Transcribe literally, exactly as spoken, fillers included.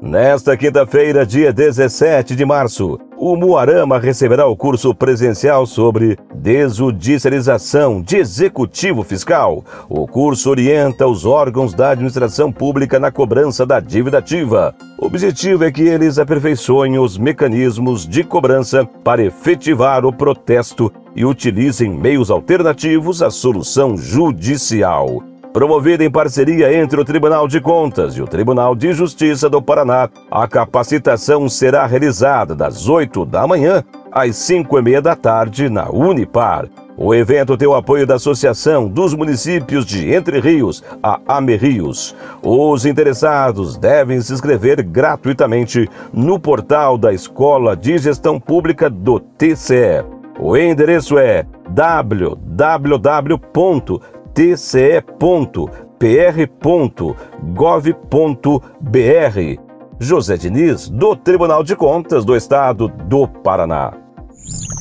Nesta quinta-feira, dia dezessete de março, o Muarama receberá o curso presencial sobre desjudicialização de executivo fiscal. O curso orienta os órgãos da administração pública na cobrança da dívida ativa. O objetivo é que eles aperfeiçoem os mecanismos de cobrança para efetivar o protesto e utilizem meios alternativos à solução judicial. Promovida em parceria entre o Tribunal de Contas e o Tribunal de Justiça do Paraná, a capacitação será realizada das oito da manhã às cinco e meia da tarde na Unipar. O evento tem o apoio da Associação dos Municípios de Entre Rios, a AMERrios. Os interessados devem se inscrever gratuitamente no portal da Escola de Gestão Pública do T C E. O endereço é w w w ponto t c e ponto p r ponto gov ponto b r. José Diniz, do Tribunal de Contas do Estado do Paraná.